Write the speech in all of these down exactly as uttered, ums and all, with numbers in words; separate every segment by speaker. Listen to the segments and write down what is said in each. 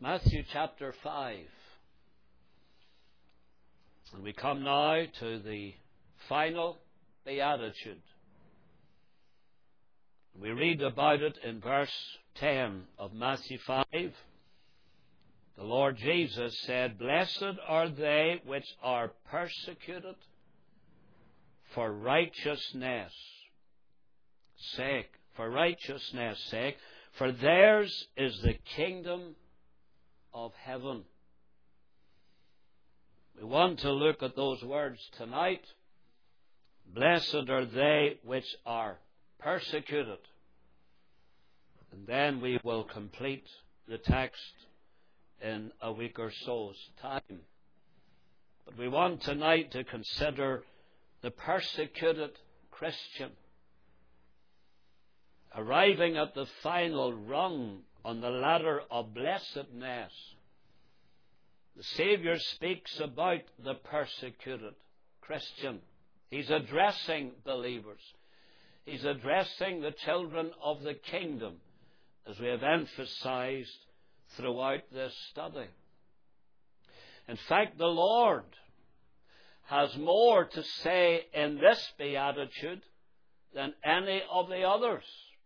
Speaker 1: Matthew chapter five. And we come now to the final beatitude. We read about it in verse ten of Matthew five. The Lord Jesus said, "Blessed are they which are persecuted for righteousness' sake, for righteousness' sake, for theirs is the kingdom of heaven." We want to look at those words tonight. Blessed are they which are persecuted. And then we will complete the text in a week or so's time. But we want tonight to consider the persecuted Christian, arriving at the final rung on the ladder of blessedness. The Saviour speaks about the persecuted Christian. He's addressing believers. He's addressing the children of the kingdom, as we have emphasized throughout this study. In fact, the Lord has more to say in this beatitude than any of the others.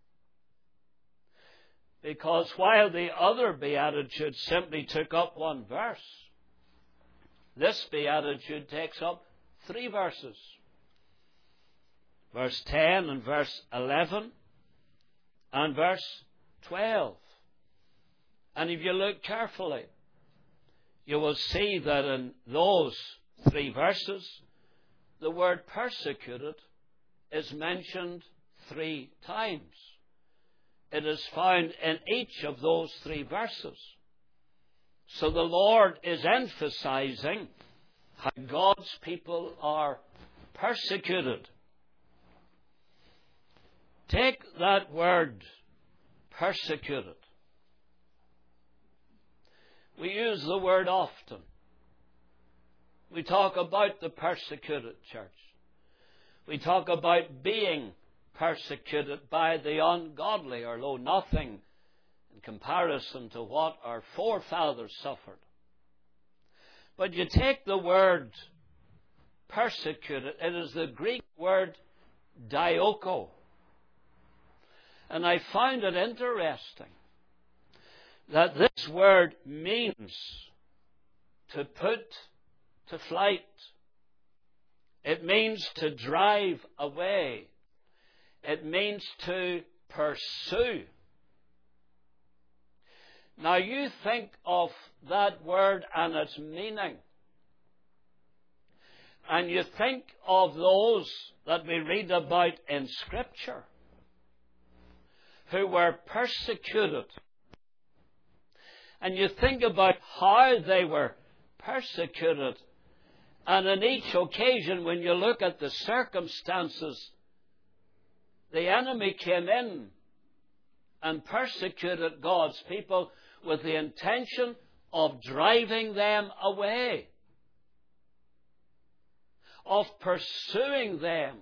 Speaker 1: Because while the other beatitude simply took up one verse, this beatitude takes up three verses. Verse ten and verse eleven and verse twelve. And if you look carefully, you will see that in those three verses, the word persecuted is mentioned three times. It is found in each of those three verses. So the Lord is emphasizing how God's people are persecuted. Take that word, persecuted. We use the word often. We talk about the persecuted church. We talk about being persecuted by the ungodly, or lo, nothing in comparison to what our forefathers suffered. But you take the word persecuted, it is the Greek word dioko. And I find it interesting that this word means to put to flight. It means to drive away. It means to pursue. Now you think of that word and its meaning, and you think of those that we read about in Scripture who were persecuted. And you think about how they were persecuted. And on each occasion, when you look at the circumstances, the enemy came in and persecuted God's people with the intention of driving them away, of pursuing them,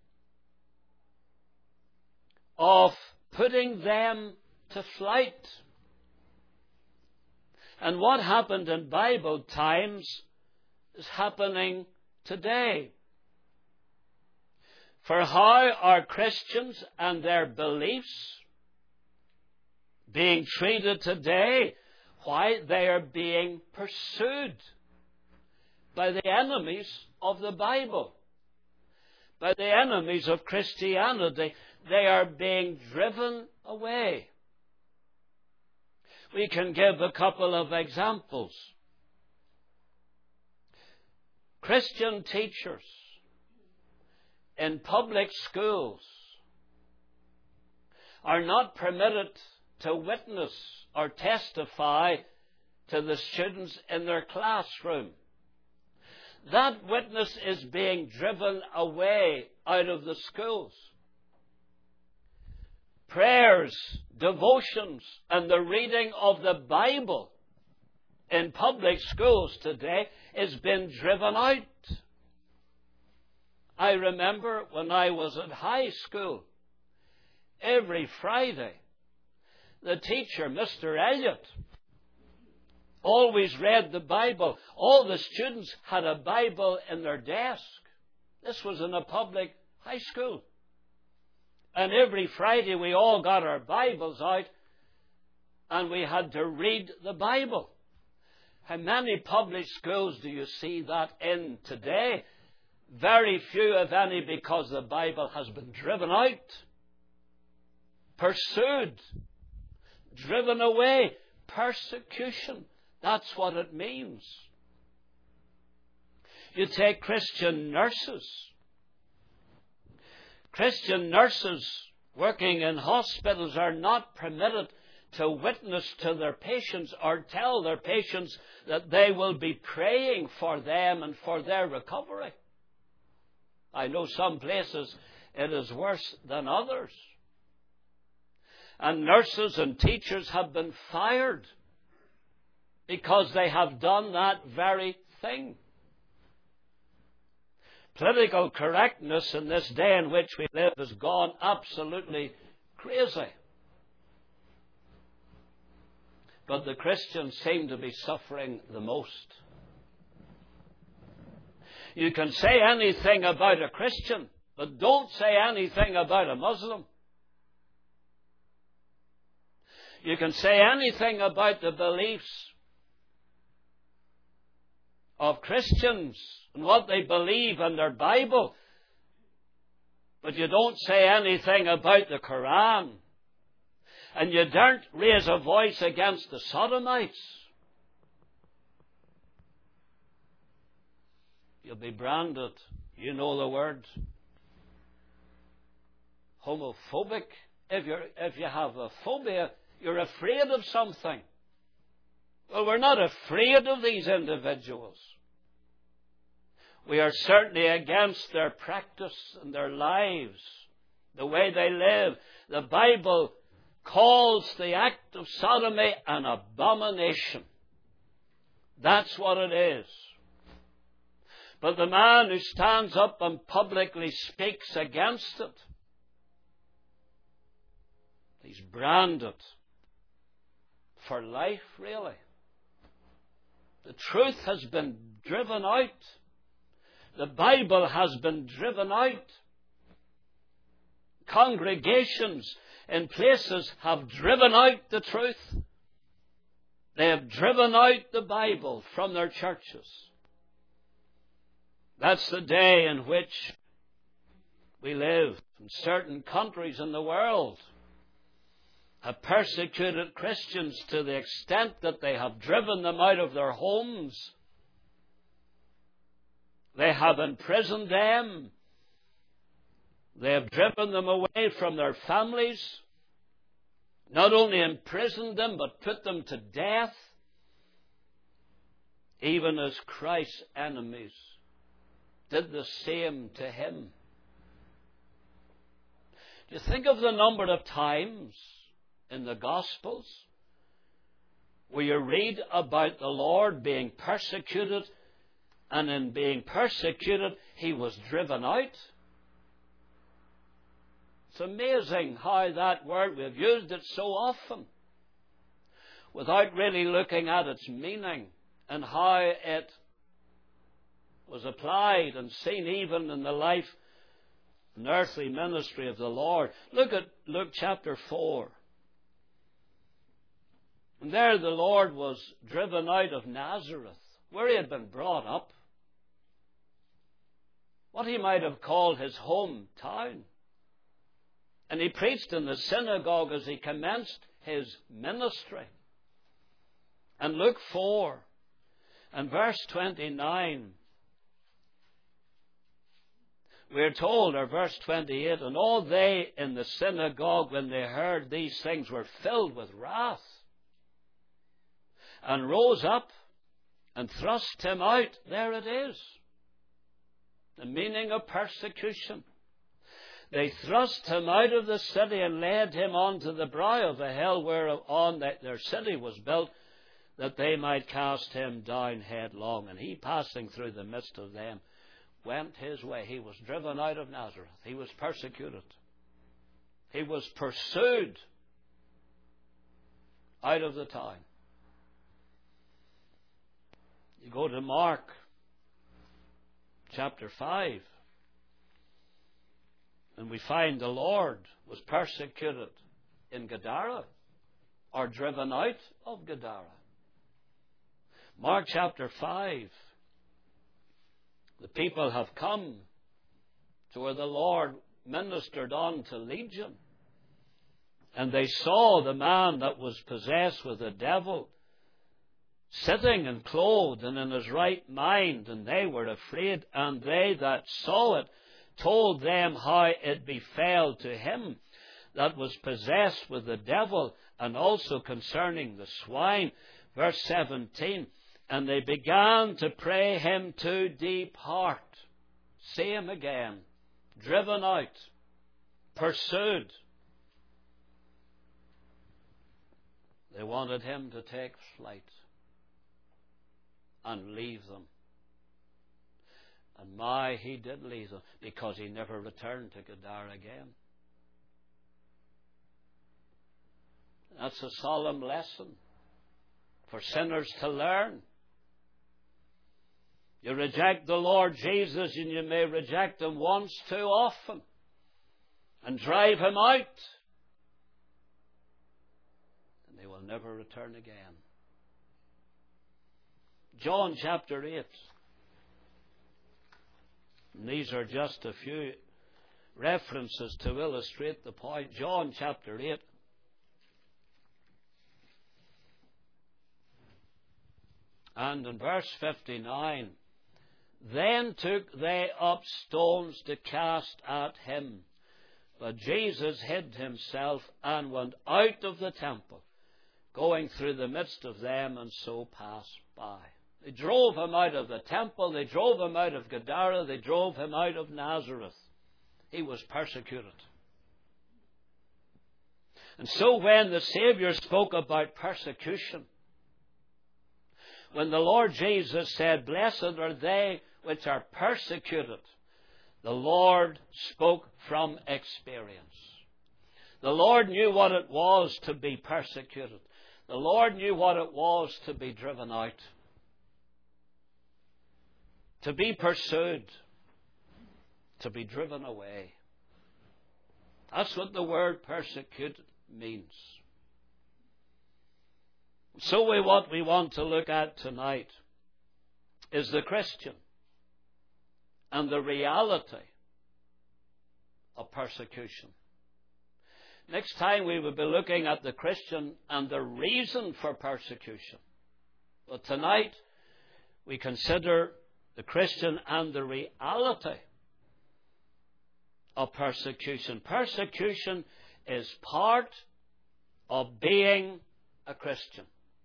Speaker 1: of putting them to flight. And what happened in Bible times is happening today. For how are Christians and their beliefs being treated today? Why, they are being pursued by the enemies of the Bible, by the enemies of Christianity. They are being driven away. We can give a couple of examples. Christian teachers in public schools are not permitted to witness or testify to the students in their classroom. That witness is being driven away out of the schools. Prayers, devotions, and the reading of the Bible in public schools today is being driven out. I remember when I was at high school, every Friday, the teacher, Mister Elliott, always read the Bible. All the students had a Bible in their desk. This was in a public high school. And every Friday we all got our Bibles out and we had to read the Bible. How many public schools do you see that in today? Very few, if any, because the Bible has been driven out, pursued, driven away. Persecution. That's what it means. You take Christian nurses. Christian nurses working in hospitals are not permitted to witness to their patients or tell their patients that they will be praying for them and for their recovery. I know some places it is worse than others. And nurses and teachers have been fired because they have done that very thing. Political correctness in this day in which we live has gone absolutely crazy. But the Christians seem to be suffering the most. You can say anything about a Christian, but don't say anything about a Muslim. You can say anything about the beliefs of Christians and what they believe in their Bible, but you don't say anything about the Quran. And you daren't raise a voice against the Sodomites. You'll be branded, you know the word, homophobic. If you're, if you have a phobia, you're afraid of something. Well, we're not afraid of these individuals. We are certainly against their practice and their lives, the way they live. The Bible calls the act of sodomy an abomination. That's what it is. But the man who stands up and publicly speaks against it, he's branded for life, really. The truth has been driven out. The Bible has been driven out. Congregations in places have driven out the truth. They have driven out the Bible from their churches. That's the day in which we live. In certain countries in the world have persecuted Christians to the extent that they have driven them out of their homes. They have imprisoned them. They have driven them away from their families. Not only imprisoned them, but put them to death. Even as Christ's enemies did the same to him. Do you think of the number of times in the Gospels where you read about the Lord being persecuted, and in being persecuted, he was driven out? It's amazing how that word, we've used it so often without really looking at its meaning and how it was applied and seen even in the life and earthly ministry of the Lord. Look at Luke chapter four. And there the Lord was driven out of Nazareth, where he had been brought up, what he might have called his hometown. And he preached in the synagogue as he commenced his ministry. And Luke four and verse twenty-nine, we're told, or verse twenty-eight, and all they in the synagogue, when they heard these things, were filled with wrath, and rose up and thrust him out. There it is. The meaning of persecution. They thrust him out of the city and led him on to the brow of the hill whereon their city was built, that they might cast him down headlong. And he, passing through the midst of them, went his way. He was driven out of Nazareth. He was persecuted. He was pursued out of the town. You go to Mark chapter five, and we find the Lord was persecuted in Gadara, or driven out of Gadara. Mark chapter five, the people have come to where the Lord ministered on to Legion, and they saw the man that was possessed with a devil sitting and clothed and in his right mind, and they were afraid, and they that saw it told them how it befell to him that was possessed with the devil, and also concerning the swine. Verse seventeen, and they began to pray him to depart. Same again, driven out, pursued. They wanted him to take flight and leave them. And my, he did leave them, because he never returned to Gadara again. That's a solemn lesson for sinners to learn. You reject the Lord Jesus, and you may reject him once too often and drive him out, and they will never return again. John chapter eight. And these are just a few references to illustrate the point. John chapter eight. And in verse fifty-nine, then took they up stones to cast at him. But Jesus hid himself and went out of the temple, going through the midst of them, and so passed by. They drove him out of the temple. They drove him out of Gadara. They drove him out of Nazareth. He was persecuted. And so when the Savior spoke about persecution, when the Lord Jesus said, blessed are they which are persecuted, the Lord spoke from experience. The Lord knew what it was to be persecuted. The Lord knew what it was to be driven out, to be pursued, to be driven away. That's what the word persecuted means. So we, what we want to look at tonight is the Christian and the reality of persecution. Next time we will be looking at the Christian and the reason for persecution. But tonight we consider the Christian and the reality of persecution. Persecution is part of being a Christian.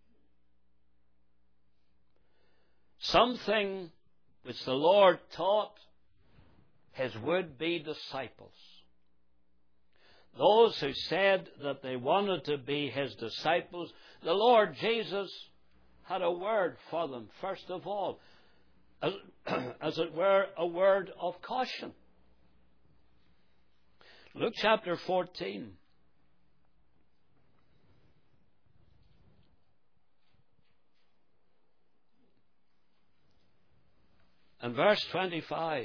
Speaker 1: Something which the Lord taught his would-be disciples. Those who said that they wanted to be his disciples, the Lord Jesus had a word for them, first of all, as, as it were, a word of caution. Luke chapter fourteen. And verse twenty-five.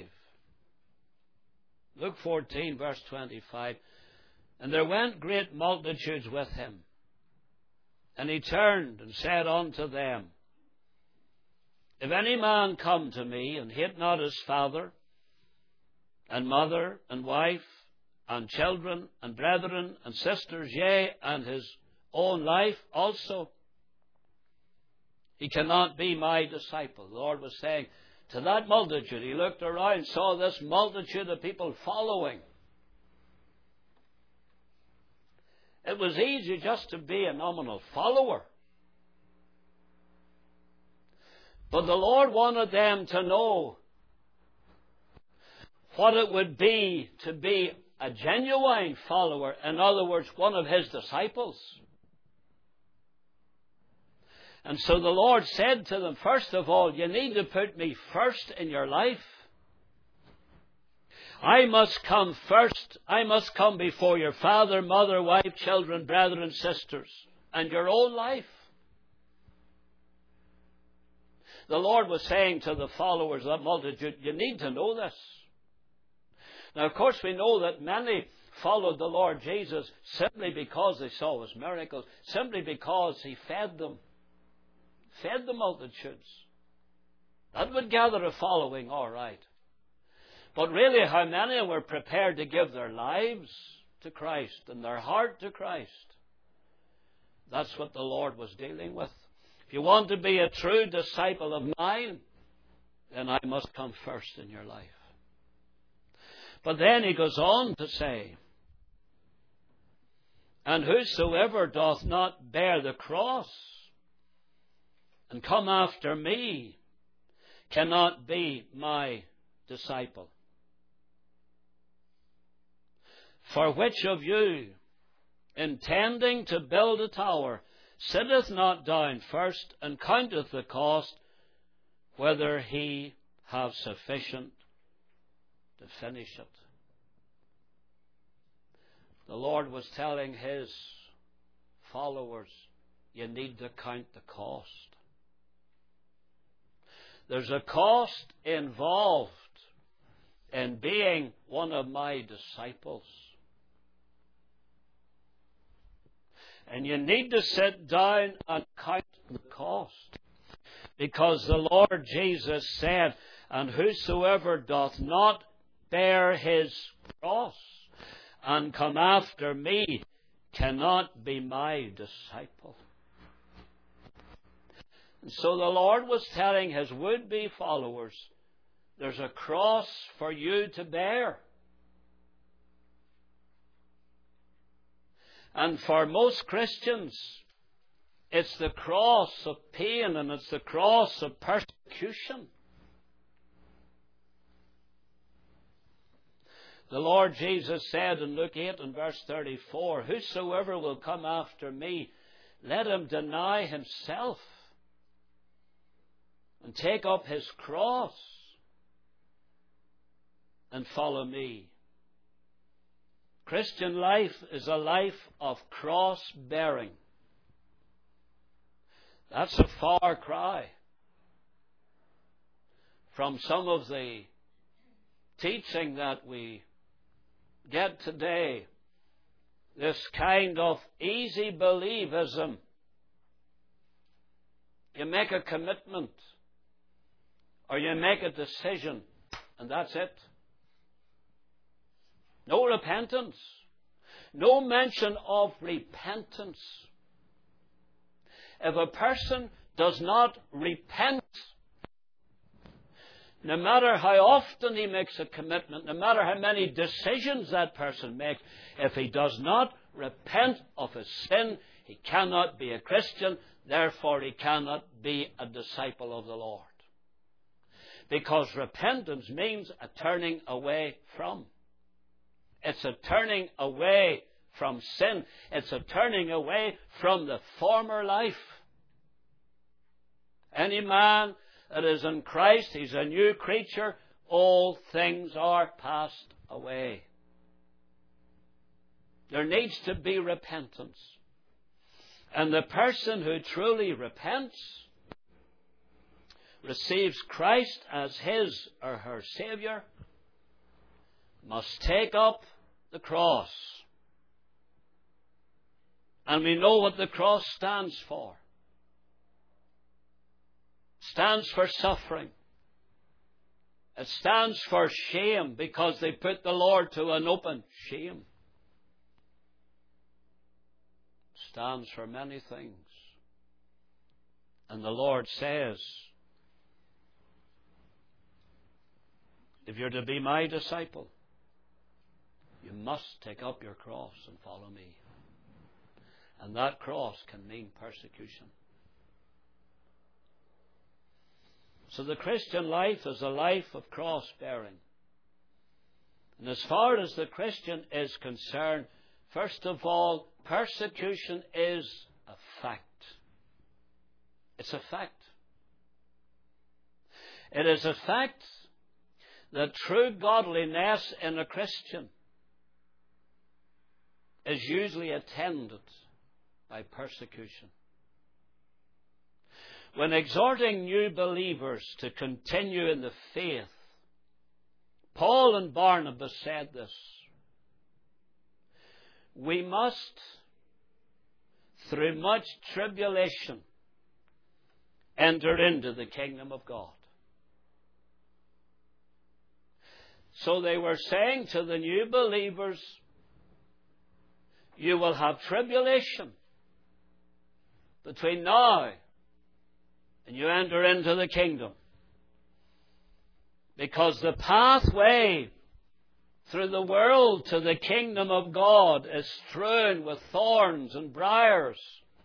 Speaker 1: Luke fourteen, verse twenty-five. And there went great multitudes with him. And he turned and said unto them, if any man come to me, and hate not his father, and mother, and wife, and children, and brethren, and sisters, yea, and his own life also, he cannot be my disciple. The Lord was saying to that multitude, he looked around, saw this multitude of people following. It was easy just to be a nominal follower. But the Lord wanted them to know what it would be to be a genuine follower. In other words, one of his disciples. And so the Lord said to them, first of all, you need to put me first in your life. I must come first. I must come before your father, mother, wife, children, brethren, sisters, and your own life. The Lord was saying to the followers of that multitude, you need to know this. Now, of course, we know that many followed the Lord Jesus simply because they saw His miracles, simply because He fed them, fed the multitudes. That would gather a following, all right. But really, how many were prepared to give their lives to Christ and their heart to Christ? That's what the Lord was dealing with. If you want to be a true disciple of mine, then I must come first in your life. But then He goes on to say, and whosoever doth not bear the cross and come after me cannot be my disciple. For which of you, intending to build a tower, sitteth not down first and counteth the cost, whether he have sufficient to finish it? The Lord was telling His followers, you need to count the cost. There's a cost involved in being one of my disciples. And you need to sit down and count the cost. Because the Lord Jesus said, and whosoever doth not bear his cross and come after me cannot be my disciple. And so the Lord was telling His would-be followers, there's a cross for you to bear. And for most Christians, it's the cross of pain and it's the cross of persecution. The Lord Jesus said in Luke eight and verse thirty-four, whosoever will come after me, let him deny himself and take up his cross and follow me. Christian life is a life of cross-bearing. That's a far cry from some of the teaching that we get today. This kind of easy believism. You make a commitment or you make a decision and that's it. No repentance. No mention of repentance. If a person does not repent, no matter how often he makes a commitment, no matter how many decisions that person makes, if he does not repent of his sin, he cannot be a Christian, therefore he cannot be a disciple of the Lord. Because repentance means a turning away from. It's a turning away from sin. It's a turning away from the former life. Any man that is in Christ, he's a new creature. All things are passed away. There needs to be repentance. And the person who truly repents, receives Christ as his or her Saviour, must take up the cross. And we know what the cross stands for. It stands for suffering. It stands for shame because they put the Lord to an open shame. It stands for many things. And the Lord says, if you're to be my disciple, you must take up your cross and follow me. And that cross can mean persecution. So the Christian life is a life of cross-bearing. And as far as the Christian is concerned, first of all, persecution is a fact. It's a fact. It is a fact that true godliness in a Christian is usually attended by persecution. when exhorting new believers to continue in the faith, Paul and Barnabas said this: we must, through much tribulation, enter into the kingdom of God. So they were saying to the new believers, you will have tribulation between now and you enter into the kingdom. Because the pathway through the world to the kingdom of God is strewn with thorns and briars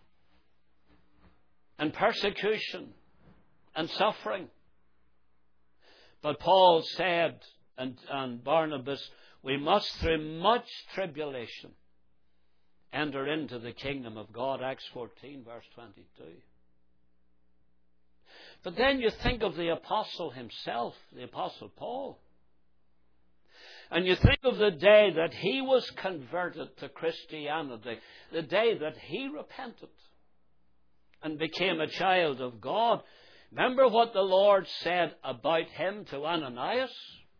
Speaker 1: and persecution and suffering. But Paul said, and, and Barnabas, we must through much tribulation enter into the kingdom of God. Acts fourteen, verse twenty-two. But then you think of the apostle himself, the apostle Paul. And you think of the day that he was converted to Christianity, the day that he repented and became a child of God. Remember what the Lord said about him to Ananias?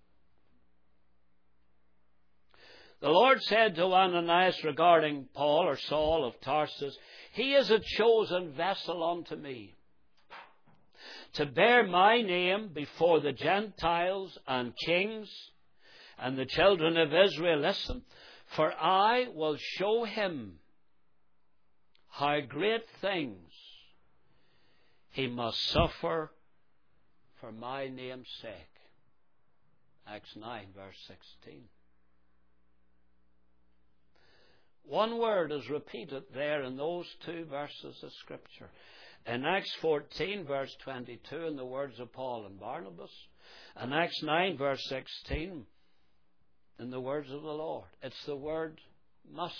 Speaker 1: The Lord said to Ananias regarding Paul, or Saul of Tarsus, he is a chosen vessel unto me, to bear my name before the Gentiles and kings and the children of Israel. Listen, for I will show him how great things he must suffer for my name's sake. Acts nine, verse sixteen. One word is repeated there in those two verses of Scripture. In Acts fourteen, verse twenty-two, in the words of Paul and Barnabas. And Acts nine, verse sixteen, in the words of the Lord. It's the word must.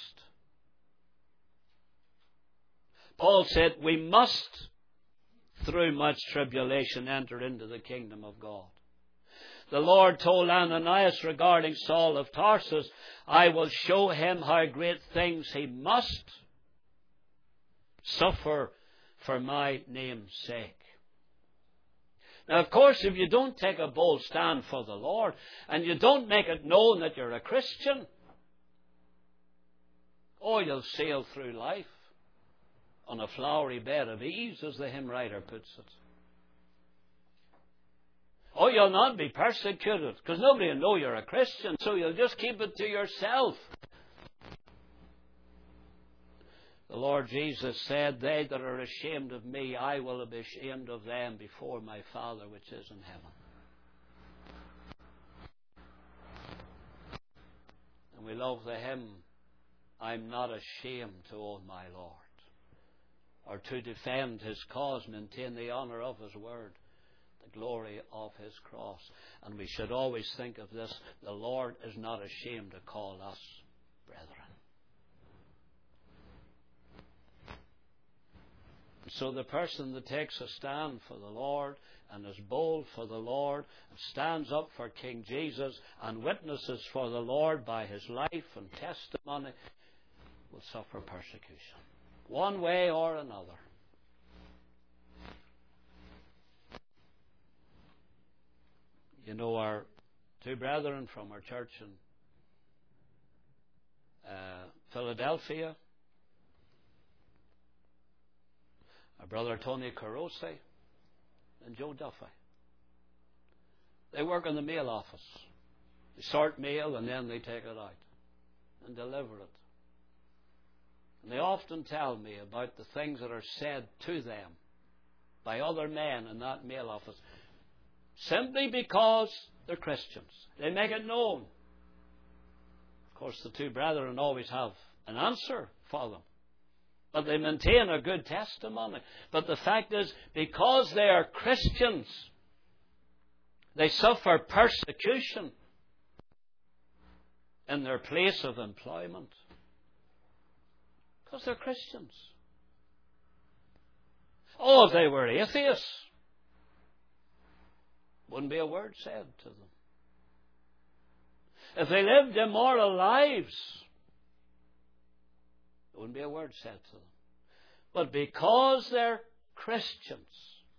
Speaker 1: Paul said, we must, through much tribulation, enter into the kingdom of God. The Lord told Ananias regarding Saul of Tarsus, I will show him how great things he must suffer for my name's sake. Now, of course, if you don't take a bold stand for the Lord, and you don't make it known that you're a Christian, oh, you'll sail through life on a flowery bed of ease, as the hymn writer puts it. Oh, you'll not be persecuted, because nobody will know you're a Christian, so you'll just keep it to yourself. The Lord Jesus said, they that are ashamed of me, I will be ashamed of them before my Father which is in heaven. And we love the hymn, I'm not ashamed to own my Lord, or to defend his cause, maintain the honour of his word, the glory of his cross. And we should always think of this, the Lord is not ashamed to call us brethren. So the person that takes a stand for the Lord and is bold for the Lord and stands up for King Jesus and witnesses for the Lord by his life and testimony will suffer persecution, one way or another. You know, our two brethren from our church in uh, Philadelphia, our brother Tony Carosi and Joe Duffy. They work in the mail office. They sort mail and then they take it out and deliver it. And they often tell me about the things that are said to them by other men in that mail office, simply because they're Christians. They make it known. Of course, the two brethren always have an answer for them, but they maintain a good testimony. But the fact is, because they are Christians, they suffer persecution in their place of employment. Because they're Christians. Oh, if they were atheists, wouldn't be a word said to them. If they lived immoral lives, there wouldn't be a word said to them. But because they're Christians,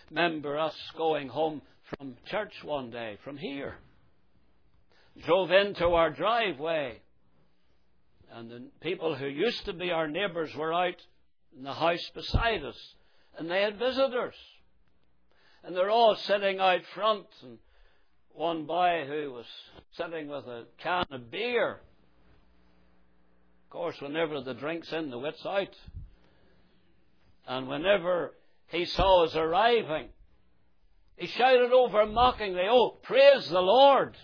Speaker 1: Remember us going home from church one day, from here. Drove into our driveway. And the people who used to be our neighbours were out in the house beside us. And they had visitors. And they're all sitting out front. And one boy who was sitting with a can of beer. Of course, whenever the drink's in, the wit's out. And whenever he saw us arriving, he shouted over mockingly, "Oh, praise the Lord."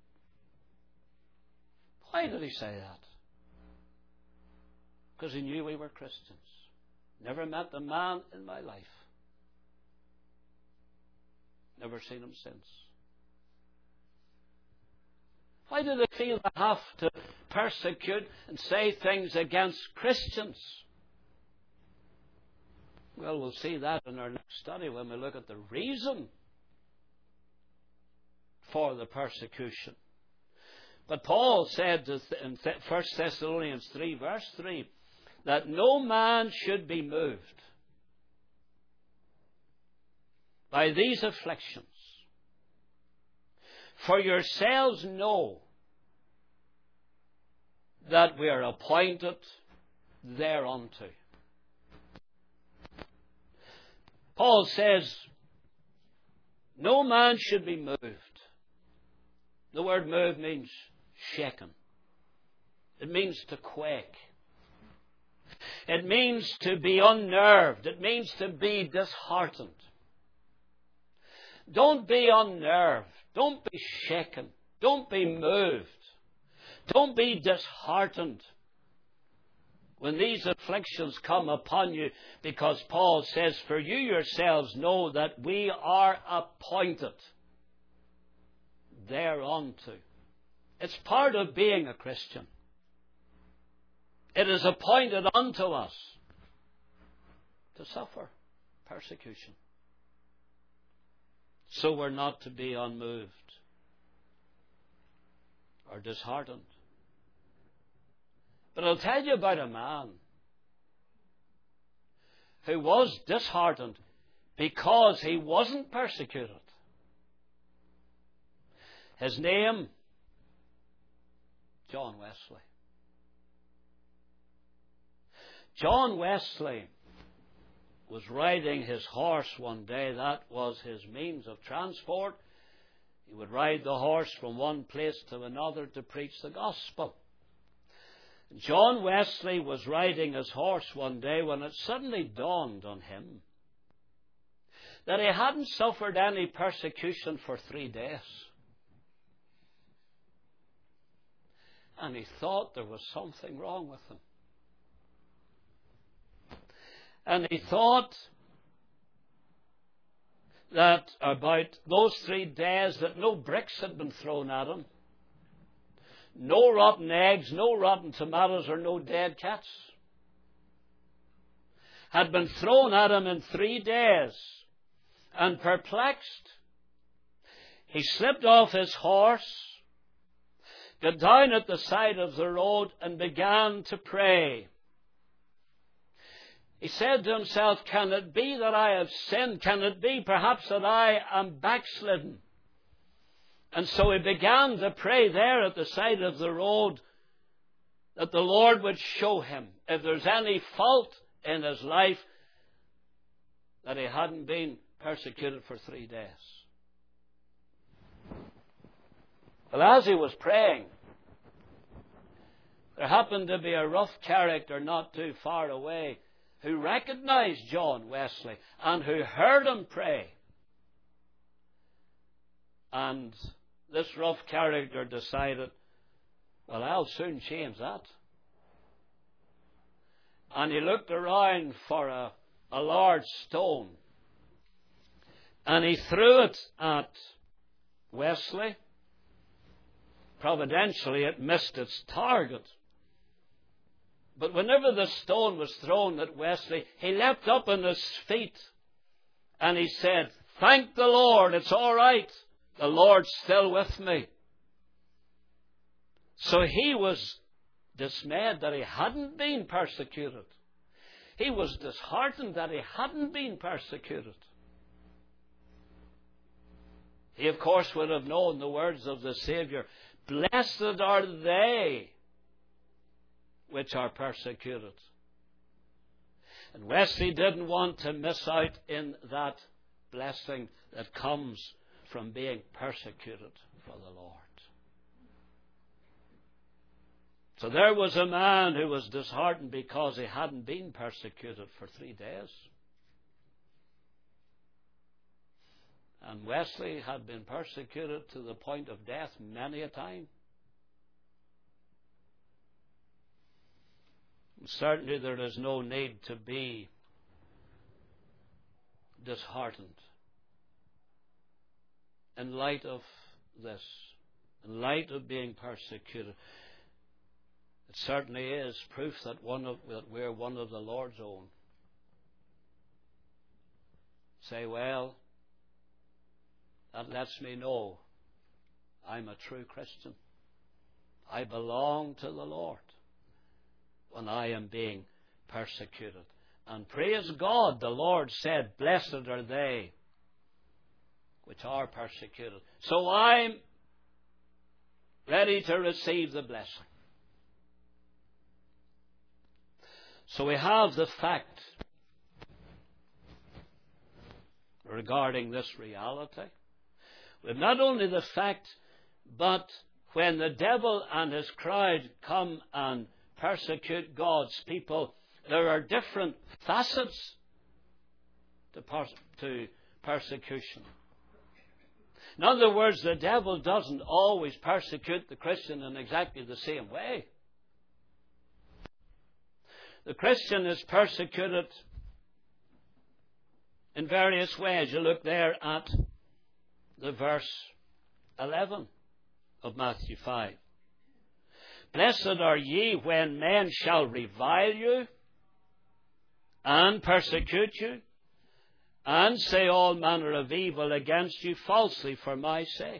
Speaker 1: Why did he say that? Because he knew we were Christians. Never met the man in my life. Never seen him since. Why do they feel they have to persecute and say things against Christians? Well, we'll see that in our next study when we look at the reason for the persecution. But Paul said in First Thessalonians three, verse three, that no man should be moved by these afflictions. For yourselves know that we are appointed thereunto. Paul says, no man should be moved. The word move means shaken. It means to quake. It means to be unnerved. It means to be disheartened. Don't be unnerved. Don't be shaken. Don't be moved. Don't be disheartened when these afflictions come upon you, because Paul says, for you yourselves know that we are appointed thereunto. It's part of being a Christian. It is appointed unto us to suffer persecution. So we're not to be unmoved or disheartened. But I'll tell you about a man who was disheartened because he wasn't persecuted. His name, John Wesley. John Wesley was riding his horse one day. That was his means of transport. He would ride the horse from one place to another to preach the gospel. John Wesley was riding his horse one day when it suddenly dawned on him that he hadn't suffered any persecution for three days. And he thought there was something wrong with him. And he thought that about those three days that no bricks had been thrown at him. No rotten eggs, no rotten tomatoes, or no dead cats had been thrown at him in three days. And perplexed, he slipped off his horse, got down at the side of the road, and began to pray. He said to himself, can it be that I have sinned? Can it be perhaps that I am backslidden? And so he began to pray there at the side of the road that the Lord would show him if there's any fault in his life, that he hadn't been persecuted for three days. Well, as he was praying, there happened to be a rough character not too far away who recognized John Wesley and who heard him pray. And this rough character decided, well, I'll soon change that. And he looked around for a, a large stone. And he threw it at Wesley. Providentially, it missed its target. But whenever the stone was thrown at Wesley, he leapt up on his feet and he said, thank the Lord, it's all right. The Lord's still with me. So he was dismayed that he hadn't been persecuted. He was disheartened that he hadn't been persecuted. He, of course, would have known the words of the Saviour. Blessed are they which are persecuted. And Wesley didn't want to miss out in that blessing that comes from being persecuted for the Lord. So there was a man who was disheartened because he hadn't been persecuted for three days. And Wesley had been persecuted to the point of death many a time. And certainly there is no need to be disheartened in light of this, in light of being persecuted. It certainly is proof that one of that we're one of the Lord's own. Say, well, that lets me know I'm a true Christian. I belong to the Lord when I am being persecuted. And praise God, the Lord said, blessed are they which are persecuted. So I'm ready to receive the blessing. So we have the fact regarding this reality. We have not only the fact, but when the devil and his crowd come and persecute God's people, there are different facets to, pers- to persecution. In other words, the devil doesn't always persecute the Christian in exactly the same way. The Christian is persecuted in various ways. You look there at the verse eleven of Matthew five. Blessed are ye when men shall revile you and persecute you and say all manner of evil against you falsely for my sake.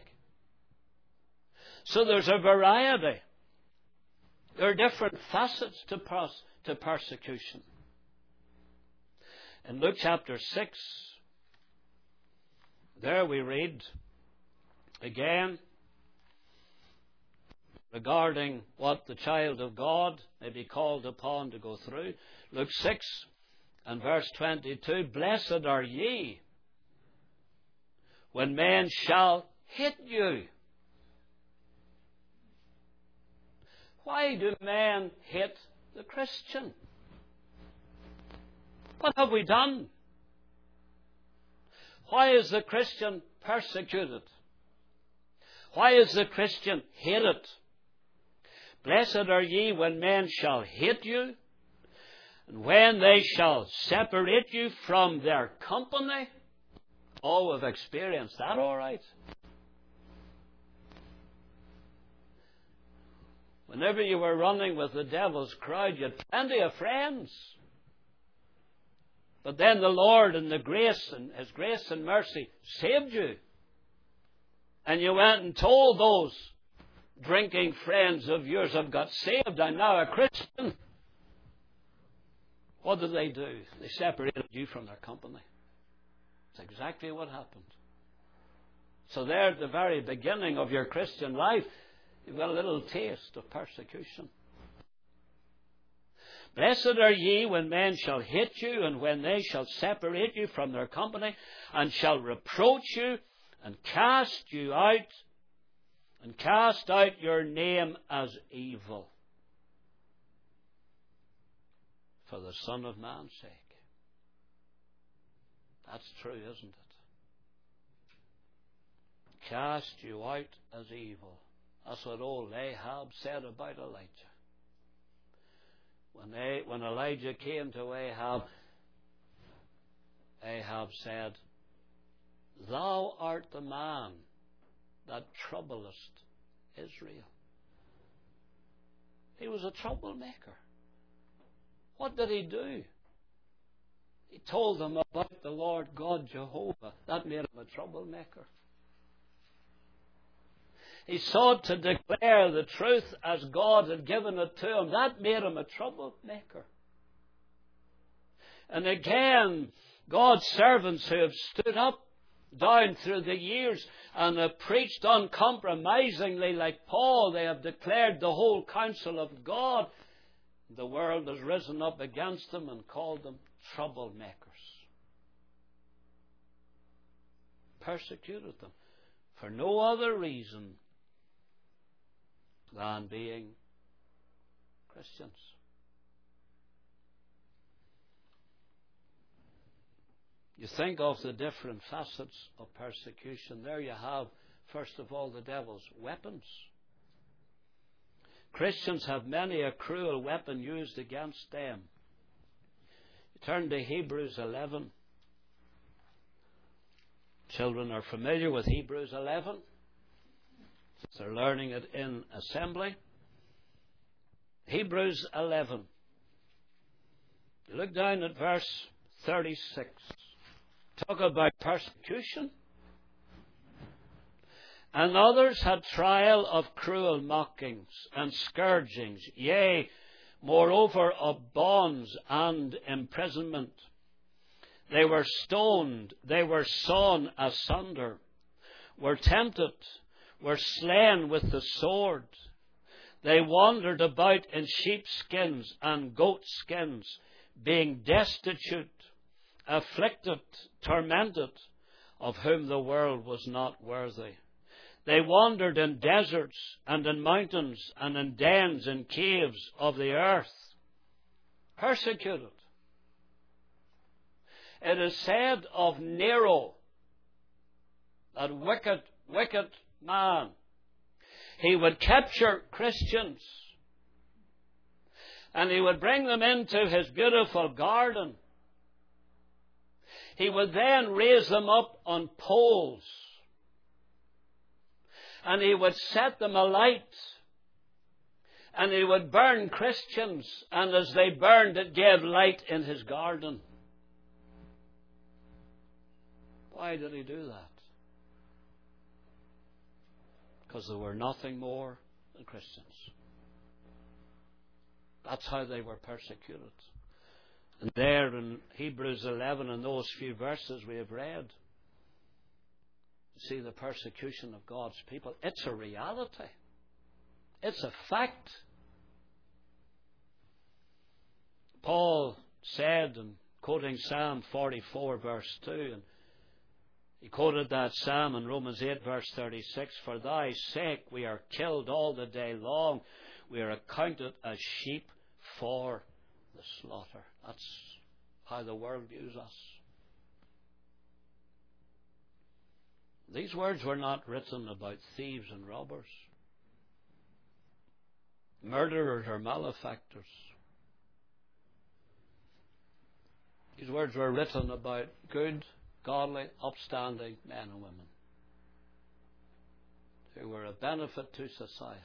Speaker 1: So there's a variety. There are different facets to pros- to persecution. In Luke chapter six, there we read again regarding what the child of God may be called upon to go through. Luke six and verse twenty-two, blessed are ye when men shall hate you. Why do men hate the Christian? What have we done? Why is the Christian persecuted? Why is the Christian hated? Blessed are ye when men shall hate you, and when they shall separate you from their company. Oh, we've experienced that all right. Whenever you were running with the devil's crowd, you had plenty of friends. But then the Lord in the grace and His grace and mercy saved you. And you went and told those drinking friends of yours, I've got saved, I'm now a Christian. What did they do? They separated you from their company. That's exactly what happened. So there at the very beginning of your Christian life, you've got a little taste of persecution. Blessed are ye when men shall hate you, and when they shall separate you from their company, and shall reproach you, and cast you out, and cast out your name as evil, for the Son of Man's sake. That's true, isn't it? Cast you out as evil. That's what old Ahab said about Elijah. When, they, when Elijah came to Ahab, Ahab said, Thou art the man that troublest Israel. He was a troublemaker. What did he do? He told them about the Lord God Jehovah. That made him a troublemaker. He sought to declare the truth as God had given it to him. That made him a troublemaker. And again, God's servants who have stood up down through the years and have preached uncompromisingly like Paul. They have declared the whole counsel of God. The world has risen up against them and called them troublemakers. Persecuted them for no other reason than being Christians. You think of the different facets of persecution. There you have, first of all, the devil's weapons. Christians have many a cruel weapon used against them. You turn to Hebrews eleven. Children are familiar with Hebrews eleven. They're learning it in assembly. Hebrews eleven. Look down at verse thirty-six. Talk about persecution. And others had trial of cruel mockings and scourgings, yea, moreover of bonds and imprisonment. They were stoned, they were sawn asunder, were tempted, were slain with the sword. They wandered about in sheepskins and goatskins, being destitute, afflicted, tormented, of whom the world was not worthy. They wandered in deserts and in mountains and in dens and caves of the earth, persecuted. It is said of Nero, that wicked, wicked man, he would capture Christians and he would bring them into his beautiful garden. He would then raise them up on poles and he would set them alight and he would burn Christians, and as they burned it gave light in his garden. Why did he do that? Because they were nothing more than Christians. That's how they were persecuted. And there in Hebrews eleven, in those few verses we have read, you see the persecution of God's people. It's a reality. It's a fact. Paul said, in quoting Psalm forty-four verse two, and he quoted that psalm in Romans eight verse thirty-six, for thy sake we are killed all the day long. We are accounted as sheep for the slaughter. That's how the world views us. These words were not written about thieves and robbers, murderers or malefactors. These words were written about good, godly, upstanding men and women who were a benefit to society.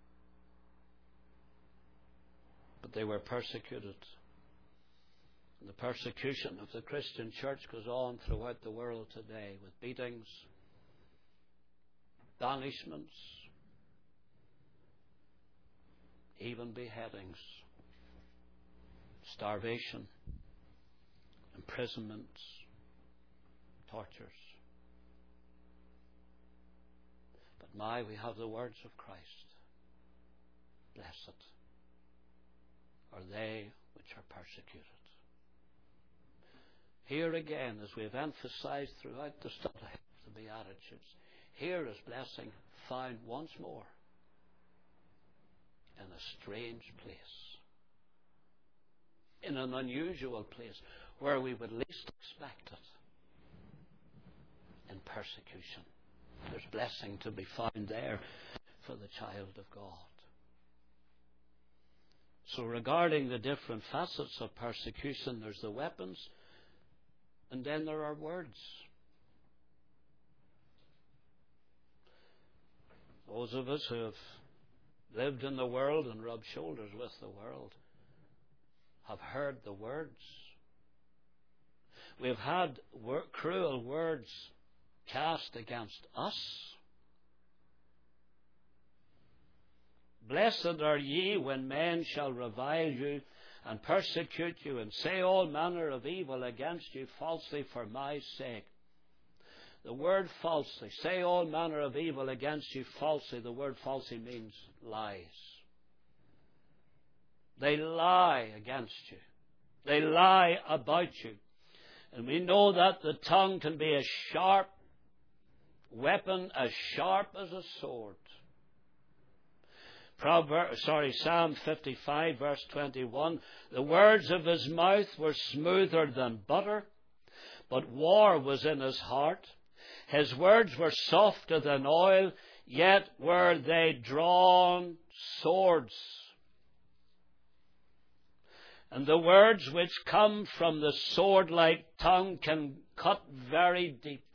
Speaker 1: But they were persecuted. And the persecution of the Christian church goes on throughout the world today with beatings, banishments, even beheadings, starvation, imprisonments, tortures. But my, we have the words of Christ. Blessed are they which are persecuted. Here again, as we have emphasized throughout the study of the Beatitudes, here is blessing found once more in a strange place, in an unusual place, where we would least expect it, in persecution. There's blessing to be found there for the child of God. So regarding the different facets of persecution, there's the weapons, and then there are words. Those of us who have lived in the world and rubbed shoulders with the world have heard the words. We've had wor- cruel words cast against us. Blessed are ye when men shall revile you and persecute you and say all manner of evil against you falsely for my sake. The word falsely, say all manner of evil against you falsely. The word falsely means lies. They lie against you. They lie about you. And we know that the tongue can be a sharp weapon, as sharp as a sword. Proverb, sorry, Psalm fifty-five, verse twenty-one. The words of his mouth were smoother than butter, but war was in his heart. His words were softer than oil, yet were they drawn swords. And the words which come from the sword-like tongue can cut very deep.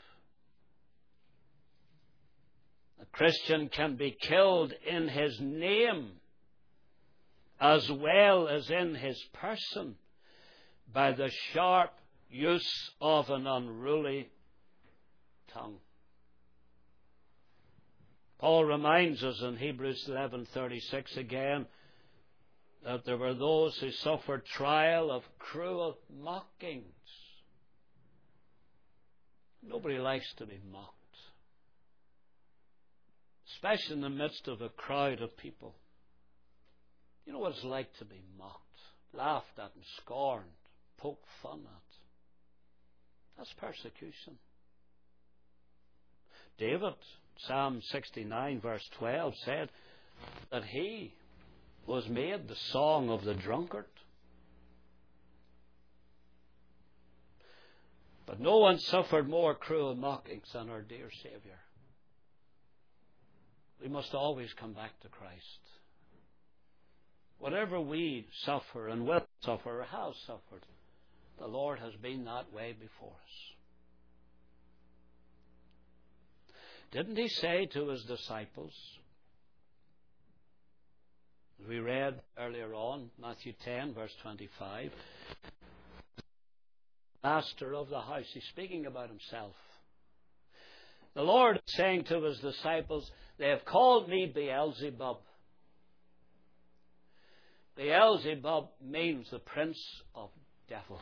Speaker 1: A Christian can be killed in his name as well as in his person by the sharp use of an unruly tongue. Paul reminds us in Hebrews eleven thirty-six again that there were those who suffered trial of cruel mockings. Nobody likes to be mocked, especially in the midst of a crowd of people. You know what it's like to be mocked, laughed at and scorned, poked fun at. That's persecution. David, Psalm sixty-nine, verse twelve, said that he was made the song of the drunkard. But no one suffered more cruel mockings than our dear Saviour. We must always come back to Christ. Whatever we suffer and will suffer or have suffered, the Lord has been that way before us. Didn't he say to his disciples, as we read earlier on, Matthew ten, verse twenty-five, master of the house, he's speaking about himself. The Lord is saying to his disciples, they have called me Beelzebub. Beelzebub means the prince of devils.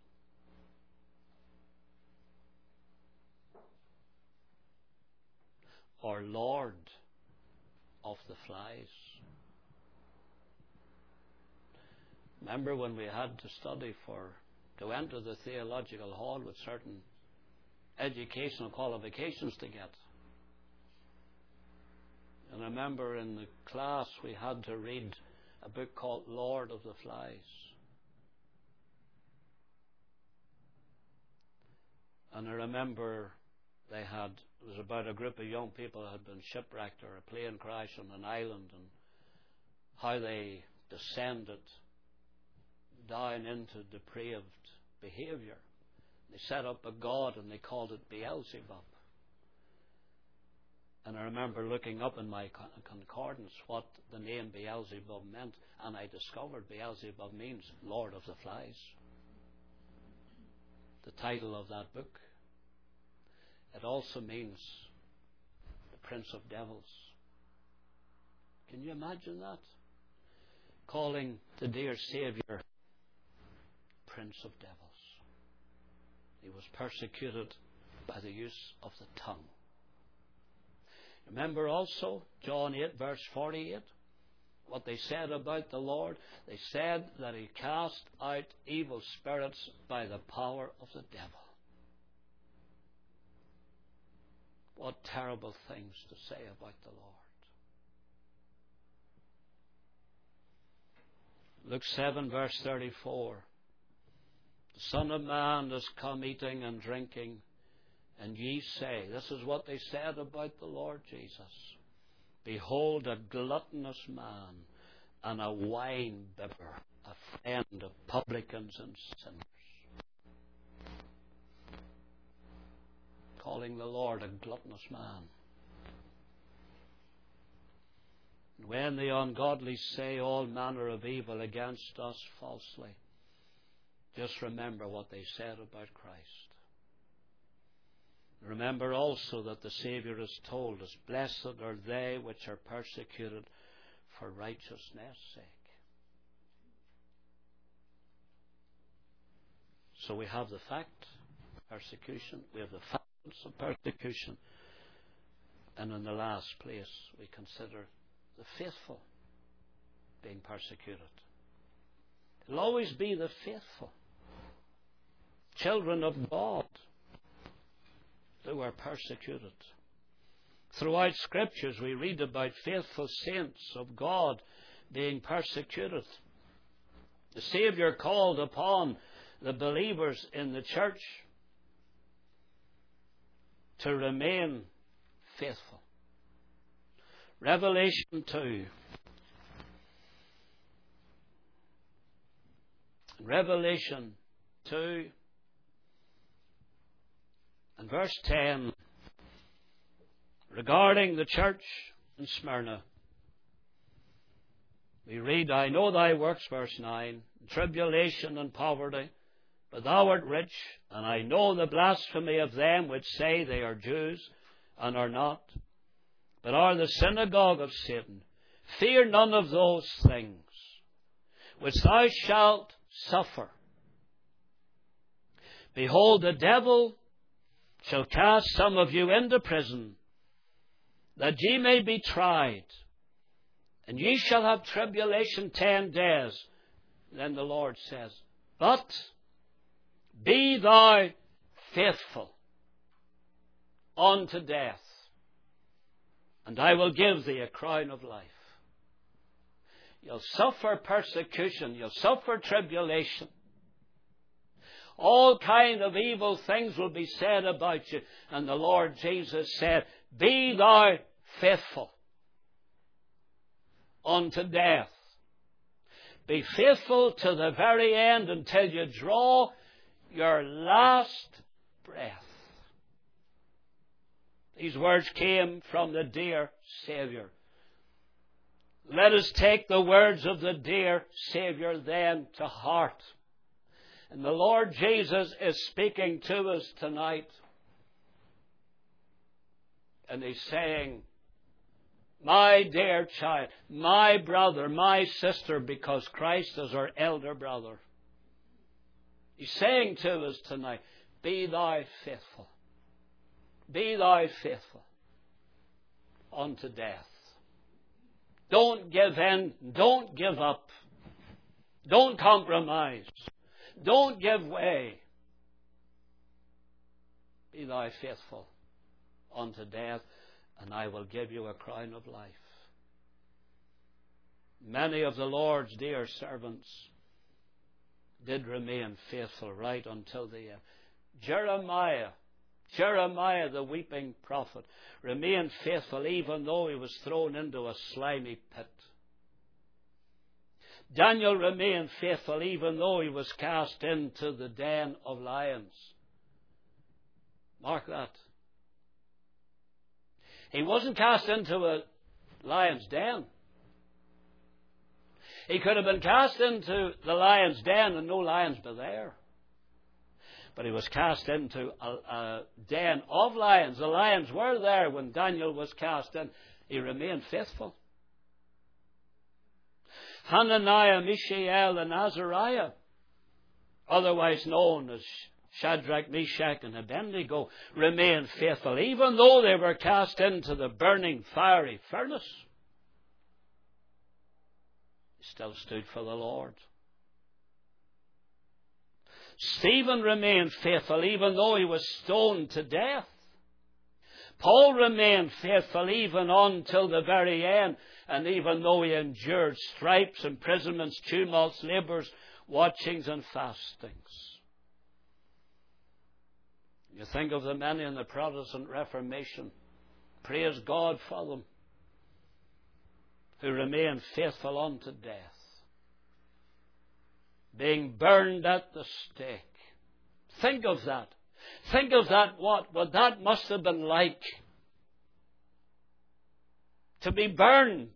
Speaker 1: Or Lord of the flies. Remember when we had to study for, to enter the theological hall with certain educational qualifications to get. And I remember in the class we had to read a book called Lord of the Flies. And I remember they had, it was about a group of young people who had been shipwrecked or a plane crash on an island, and how they descended down into depraved behavior. They set up a god and they called it Beelzebub. And I remember looking up in my concordance what the name Beelzebub meant, and I discovered Beelzebub means Lord of the Flies. The title of that book. It also means the Prince of Devils. Can you imagine that? Calling the dear Saviour Prince of Devils. He was persecuted by the use of the tongue. Remember also John eight, verse forty-eight, what they said about the Lord. They said that he cast out evil spirits by the power of the devil. What terrible things to say about the Lord. Luke seven, verse thirty-four. The Son of Man is come eating and drinking, and ye say, this is what they said about the Lord Jesus, behold a gluttonous man and a wine bibber, a friend of publicans and sinners. Calling the Lord a gluttonous man. And when the ungodly say all manner of evil against us falsely, just remember what they said about Christ. Remember also that the Saviour has told us, blessed are they which are persecuted for righteousness' sake. So we have the fact, persecution. We have the fact of persecution. And in the last place, we consider the faithful being persecuted. It'll always be the faithful, children of God, who are persecuted. Throughout Scriptures, we read about faithful saints of God being persecuted. The Saviour called upon the believers in the church to remain faithful. Revelation two. Revelation two and verse ten, regarding the church in Smyrna, we read, I know thy works, verse nine, tribulation and poverty, but thou art rich, and I know the blasphemy of them which say they are Jews, and are not, but are the synagogue of Satan. Fear none of those things which thou shalt suffer. Behold, the devil shall cast some of you into prison, that ye may be tried, and ye shall have tribulation ten days. Then the Lord says, but be thou faithful unto death, and I will give thee a crown of life. You'll suffer persecution, you'll suffer tribulation. All kind of evil things will be said about you. And the Lord Jesus said, be thou faithful unto death. Be faithful to the very end until you draw your last breath. These words came from the dear Saviour. Let us take the words of the dear Saviour then to heart. And the Lord Jesus is speaking to us tonight. And He's saying, my dear child, my brother, my sister, because Christ is our elder brother. He's saying to us tonight, be thou faithful. Be thou faithful unto death. Don't give in. Don't give up. Don't compromise. Don't give way. Be thou faithful unto death, and I will give you a crown of life. Many of the Lord's dear servants did remain faithful right until the end. Jeremiah, Jeremiah the weeping prophet, remained faithful even though he was thrown into a slimy pit. Daniel remained faithful even though he was cast into the den of lions. Mark that. He wasn't cast into a lion's den. He could have been cast into the lion's den and no lions were there. But he was cast into a, a den of lions. The lions were there when Daniel was cast in. He remained faithful. Hananiah, Mishael, and Azariah, otherwise known as Shadrach, Meshach, and Abednego, remained faithful, even though they were cast into the burning fiery furnace. They still stood for the Lord. Stephen remained faithful, even though he was stoned to death. Paul remained faithful even until the very end, and even though he endured stripes, imprisonments, tumults, labours, watchings, and fastings. You think of the many in the Protestant Reformation. Praise God for them, who remained faithful unto death, being burned at the stake. Think of that. Think of that, what, what that must have been like. To be burned.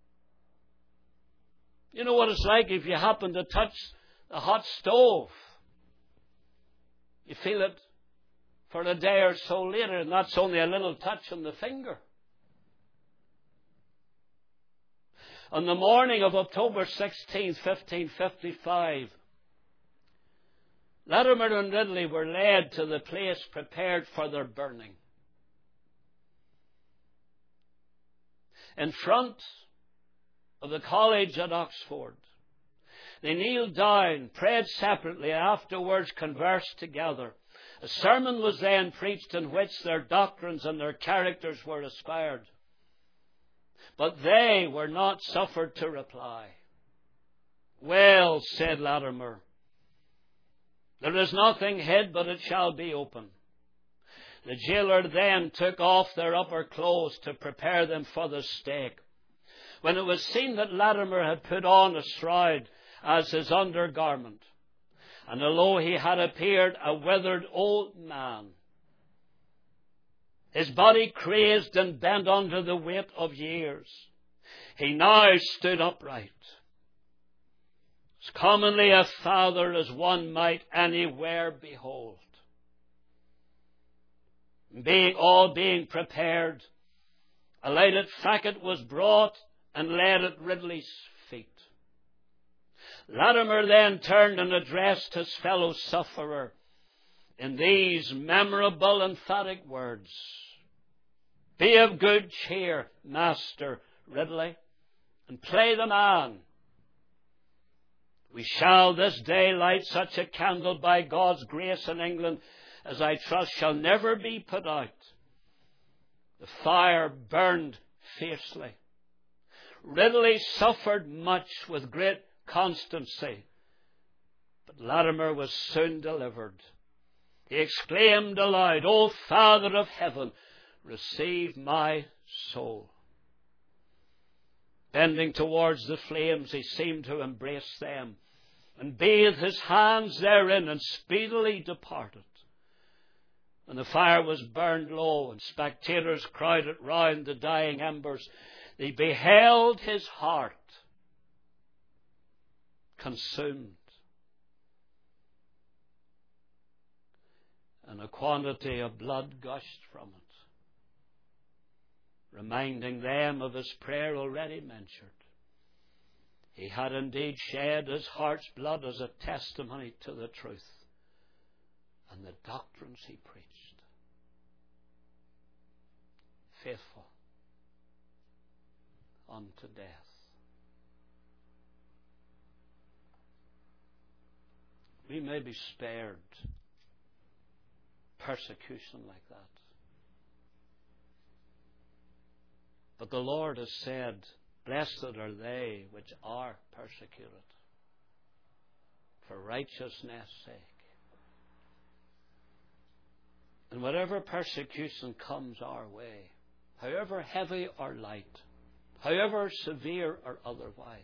Speaker 1: You know what it's like if you happen to touch the hot stove. You feel it for a day or so later, and that's only a little touch on the finger. On the morning of October sixteenth, fifteen fifty-five, Latimer and Ridley were led to the place prepared for their burning. In front of the college at Oxford, they kneeled down, prayed separately, and afterwards conversed together. A sermon was then preached in which their doctrines and their characters were aspired. But they were not suffered to reply. Well, said Latimer, there is nothing hid, but it shall be open. The jailer then took off their upper clothes to prepare them for the stake. When it was seen that Latimer had put on a shroud as his undergarment, and although he had appeared a withered old man, his body crazed and bent under the weight of years, he now stood upright, as commonly a father as one might anywhere behold. Being all being prepared, a lighted fagot was brought and laid at Ridley's feet. Latimer then turned and addressed his fellow sufferer in these memorable emphatic words: Be of good cheer, Master Ridley, and play the man. We shall this day light such a candle by God's grace in England as I trust shall never be put out. The fire burned fiercely. Ridley suffered much with great constancy, but Latimer was soon delivered. He exclaimed aloud, O Father of heaven, receive my soul. Bending towards the flames, he seemed to embrace them and bathed his hands therein and speedily departed. When the fire was burned low and spectators crowded round the dying embers, they beheld his heart consumed, and a quantity of blood gushed from it, reminding them of his prayer already mentioned. He had indeed shed his heart's blood as a testimony to the truth and the doctrines he preached. Faithful unto death. We may be spared persecution like that. But the Lord has said, Blessed are they which are persecuted for righteousness' sake. And whatever persecution comes our way, however heavy or light, however severe or otherwise,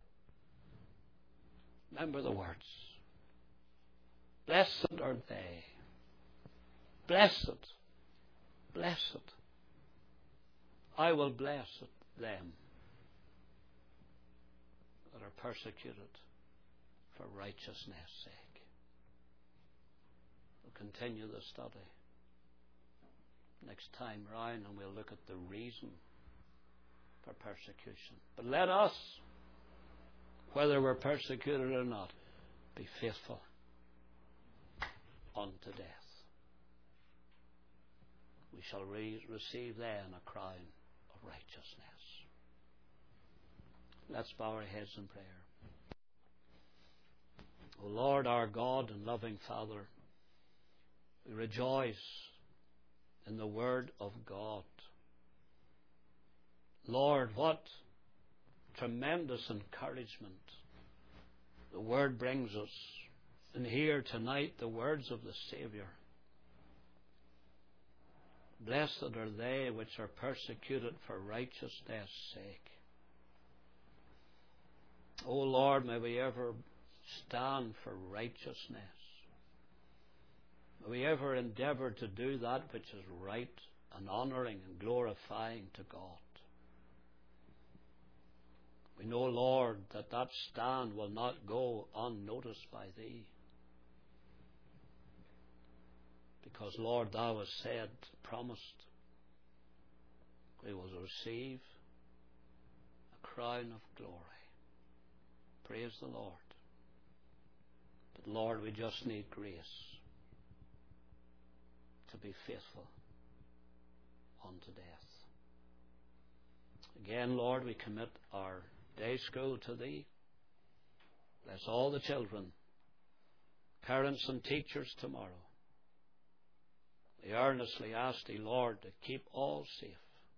Speaker 1: remember the words. Blessed are they. Blessed. Blessed. I will bless them that are persecuted for righteousness' sake. We'll continue the study next time round, and we'll look at the reason for persecution. But let us, whether we're persecuted or not, be faithful unto death. We shall re- receive then a crown of righteousness. Let's bow our heads in prayer. O Lord, our God and loving Father, we rejoice in the Word of God. Lord, what tremendous encouragement the Word brings us. And here tonight the words of the Saviour. Blessed are they which are persecuted for righteousness' sake. O Lord, may we ever stand for righteousness. May we ever endeavour to do that which is right and honouring and glorifying to God. We know, Lord, that that stand will not go unnoticed by Thee. Because, Lord, Thou hast said, promised, we will receive a crown of glory. Praise the Lord. But Lord, we just need grace to be faithful unto death. Again, Lord, we commit our day school to Thee. Bless all the children, parents and teachers tomorrow. We earnestly ask Thee, Lord, to keep all safe.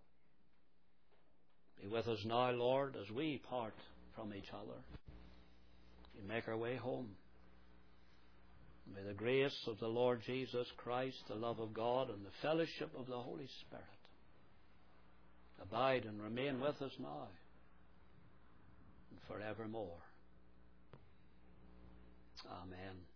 Speaker 1: Be with us now, Lord, as we part from each other. We make our way home. May the grace of the Lord Jesus Christ, the love of God, and the fellowship of the Holy Spirit abide and remain with us now and forevermore. Amen.